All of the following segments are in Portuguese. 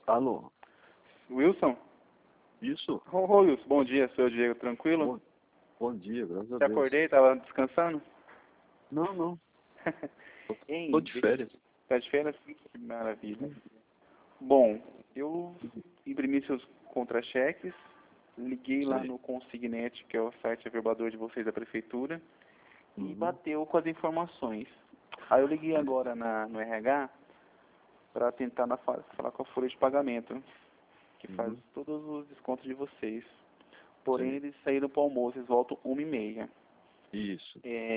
Alô? Wilson? Isso? Ô, Wilson, bom dia, sou o Diego, tranquilo? Bom dia, graças a Já Deus. acordei, tava descansando? Não. Hein, Tô de férias. Tá de férias? Que maravilha. Bom, eu imprimi seus contra-cheques, liguei lá Sei. no Consignet, que é o site averbador de vocês da prefeitura, e Uhum. bateu com as informações. Aí eu liguei agora no RH para tentar falar com a folha de pagamento, que faz todos os descontos de vocês. Porém, Sim. eles saíram para o almoço, eles voltam 1h30. Isso.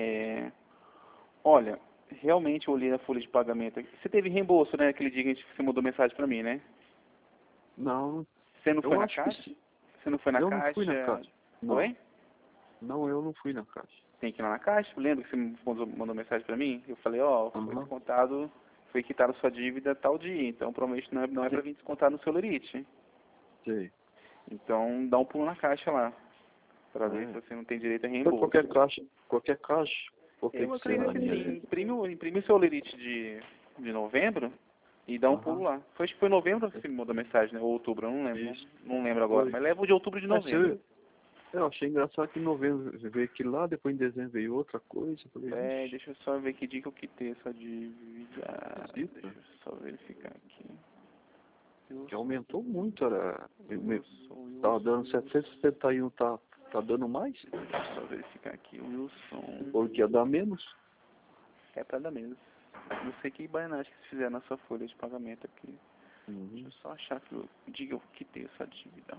Olha, realmente eu olhei a folha de pagamento. Você teve reembolso, né? Aquele dia que você mandou mensagem para mim, né? Não, Você não foi eu na acho que caixa? sim. Você não foi na Eu caixa? não fui na caixa. Não. Oi? Não, eu não fui na caixa. Tem que ir lá na caixa. Lembra que você mandou mensagem para mim? Eu falei, foi descontado, foi quitada a sua dívida tal dia. Então, provavelmente não é para vir descontar no seu lerite. Sei. Então, dá um pulo na caixa lá, para ver se você não tem direito a Então, reembolso. qualquer caixa. Por que Eu que acredito será? que sim. Imprime o seu lerite de novembro e dá um pulo lá. Acho que foi novembro que você me mandou mensagem, né? Ou outubro, eu não lembro. Isso. Não lembro agora. Foi. Mas leva o de outubro e de Mas novembro. eu achei engraçado que em novembro veio aquilo lá, depois em dezembro veio outra coisa. Eu falei, Deixa eu só ver que dia que eu quitei essa dívida. esquisito, Deixa eu só verificar aqui. que aumentou muito, era. Tava Wilson. dando 771, tá dando mais? Deixa eu só verificar aqui. Wilson. Porque ia dar menos. É pra dar menos. Não sei que baianagem que vocês fizeram na sua folha de pagamento aqui. Deixa eu só achar que o dia que eu quitei essa dívida.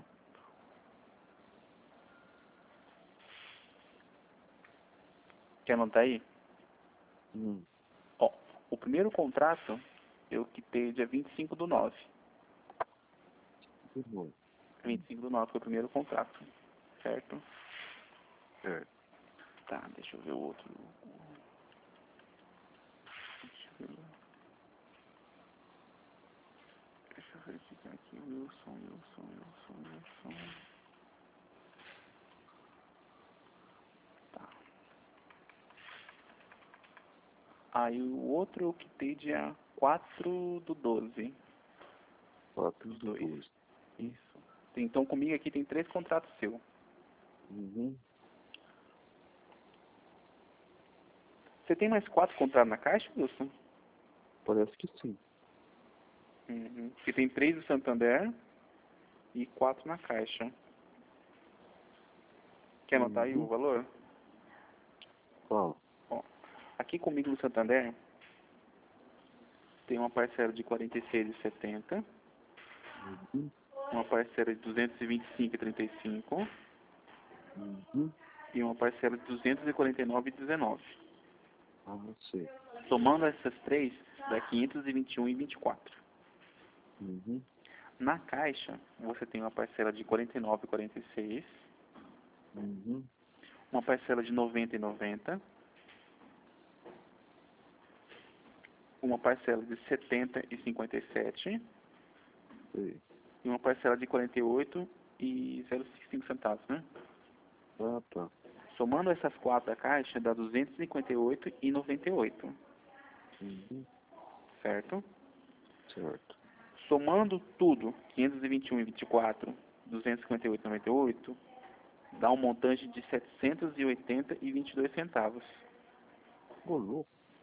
Quer anotar aí? Ó, o primeiro contrato eu quitei dia 25/9. 25/9 foi o primeiro contrato, certo? Certo. Tá, deixa eu ver o outro. Deixa eu verificar aqui. Wilson. Tá. Aí o outro eu quitei dia 4/12. 4/12. Isso. Então comigo aqui tem 3 contratos seus. Você tem mais 4 contratos na caixa, Wilson? Parece que sim. Porque tem 3 do Santander e 4 na caixa. Quer anotar aí o valor? Qual? Ó, aqui comigo no Santander tem uma parcela de 46,70, uma parcela de 225,35 e uma parcela de 249,19. Sei. Somando essas três, dá 521,24. Na caixa, você tem uma parcela de 49,46, uma parcela de 90,90, uma parcela de 70,57 Sei. e uma parcela de 48,05 centavos, né? Ah, tá. Somando essas 4 da caixa, dá 258,98. Certo? Certo. Somando tudo, 521,24, 258,98, dá um montante de 780,22 centavos. Louco.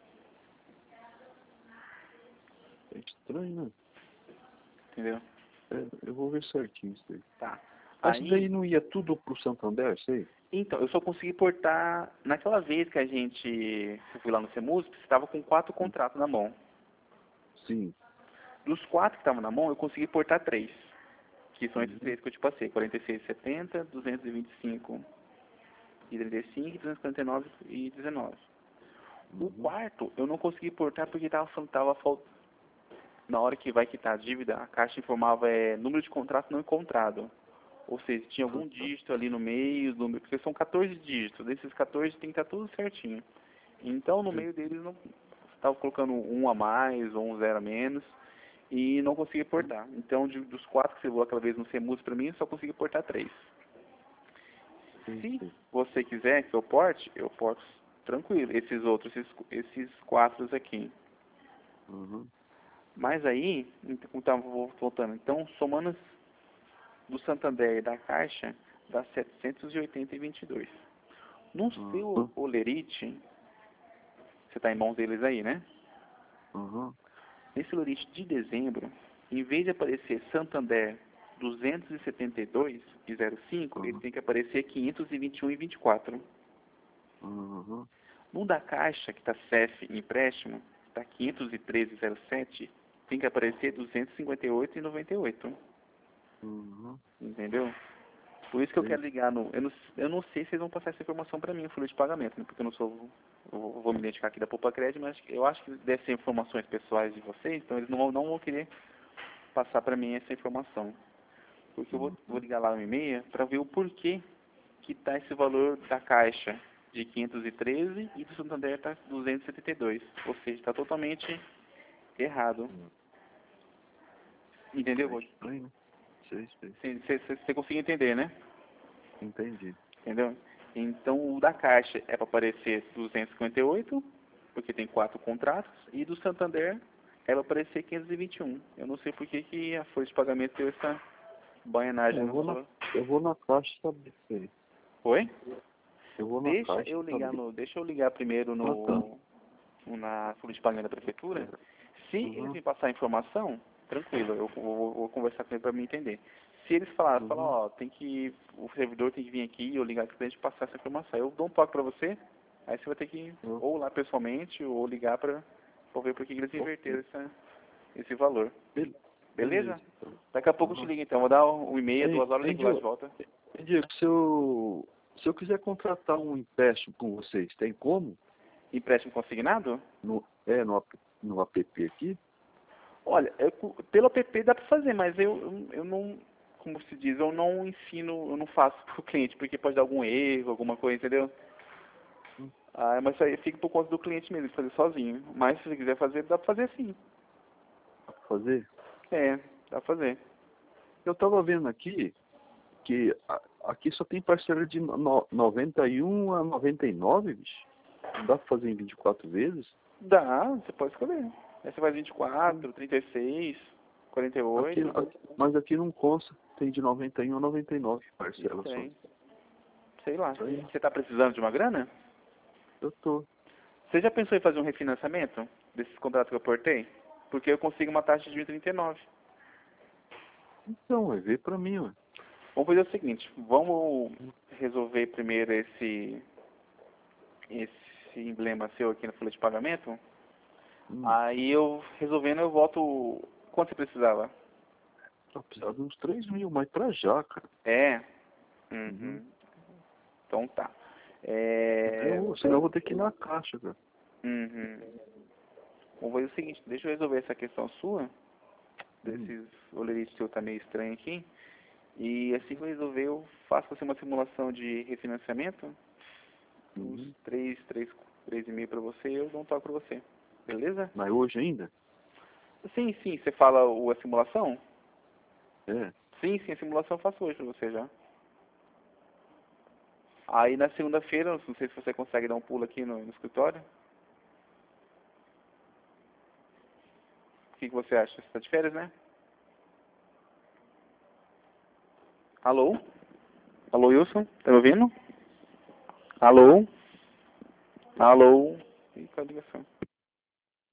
É estranho, né? Entendeu? Eu vou ver certinho isso aí. Tá. Mas isso daí não ia tudo pro Santander, sei? Então, eu só consegui portar... Naquela vez que eu fui lá no CEMUSP, você estava com 4 contratos na mão. Sim. Dos 4 que estavam na mão, eu consegui portar 3. Que são esses 3 que eu te passei. 46,70, 225,35 e 249,19. O quarto, eu não consegui portar porque tava faltando... Na hora que vai quitar a dívida, a Caixa informava número de contrato não encontrado. Ou seja, tinha algum dígito ali no meio, porque são 14 dígitos. Desses 14 tem que estar tudo certinho. Então, no meio deles, não estava colocando um a mais ou um zero a menos e não consegui portar. Então, dos 4 que você viu aquela vez no CEMUS para mim, eu só consegui portar 3. Se você quiser que eu porte tranquilo. Esses outros, esses 4 aqui. Mas aí, então, voltando, então, somando do Santander e da Caixa, dá 780,22. No seu Olerite, você está em mãos deles aí, né? Uhum. Nesse Olerite de dezembro, em vez de aparecer Santander 272,05, ele tem que aparecer 521,24. Uhum. No da Caixa, que está CEF empréstimo, está 513,07, tem que aparecer 258,98. Uhum. Entendeu? Por isso que eu Sim. quero ligar no... Eu não sei se eles vão passar essa informação para mim, no folha de pagamento, né? Porque eu não sou... Eu vou me identificar aqui da Poupa Crédito, mas eu acho que deve ser informações pessoais de vocês, então eles não vão querer passar para mim essa informação. Porque eu vou ligar lá no e-mail para ver o porquê que está esse valor da Caixa de 513 e do Santander está 272. Ou seja, está totalmente errado. Entendeu? É estranho, né? Sei. Você consegue entender, né? Entendi. Entendeu? Então, o da Caixa é para aparecer 258, porque tem 4 contratos, e do Santander é para aparecer 521. Eu não sei por que a folha de pagamento deu essa banhanagem Eu na vou sua... eu vou na Caixa saber isso aí. Oi? Eu vou na Deixa Caixa eu ligar saber. deixa eu ligar primeiro Tá. na folha de pagamento da prefeitura. Se eles Uhum. me passar a informação, tranquilo, eu vou conversar com ele para me entender. Se eles falarem, Uhum. ó, o servidor tem que vir aqui e eu ligar aqui pra gente passar essa informação, eu dou um toque para você, aí você vai ter que Uhum. ou lá pessoalmente ou ligar para ver por que eles inverteram esse valor. Beleza? Então. Daqui a pouco eu te ligo então, vou dar um e-mail, 2 horas eu ligo lá de volta. Diego, se eu quiser contratar um empréstimo com vocês, tem como? Empréstimo consignado? No app aqui? Olha, pelo app dá para fazer, mas eu não, como se diz, eu não ensino, eu não faço para o cliente, porque pode dar algum erro, alguma coisa, entendeu? Ah, mas isso aí fica por conta do cliente mesmo, fazer sozinho. Mas se você quiser fazer, dá para fazer sim. Dá pra fazer? É, dá para fazer. Eu estava vendo aqui que aqui só tem parcela de 91 a 99, bicho. Não dá pra fazer em 24 vezes? Dá, você pode escolher. Aí você faz 24, 36, Aqui, 48. mas aqui não consta. Tem de 91 a 99 parcela só. Tem. Sei lá. Aí, Você está precisando de uma grana? eu tô. Você já pensou em fazer um refinanciamento desses contratos que eu portei? Porque eu consigo uma taxa de 1,39. Então, ver pra mim, ué. Vamos fazer o seguinte, vamos resolver primeiro esse emblema seu aqui na folha de pagamento. Aí eu resolvendo eu volto. Quanto você precisava? Eu precisava de uns 3 mil, mas pra já, cara. É? Uhum. Então tá. Senão eu vou ter que ir na Caixa, cara. Uhum. Vamos fazer o seguinte, deixa eu resolver essa questão sua, desses olheiros seu tá meio estranho aqui. E assim que eu resolver, eu faço você uma simulação de refinanciamento. Uns 3,5 para você e eu dou um toque para você. Beleza? Mas hoje ainda? Sim, você fala a simulação? É. Sim, a simulação eu faço hoje para você já. Aí na segunda-feira, não sei se você consegue dar um pulo aqui no escritório. O que você acha? Você está de férias, né? Alô? Alô, Wilson? Tá me ouvindo? Alô? Alô? Ih, qual a ligação?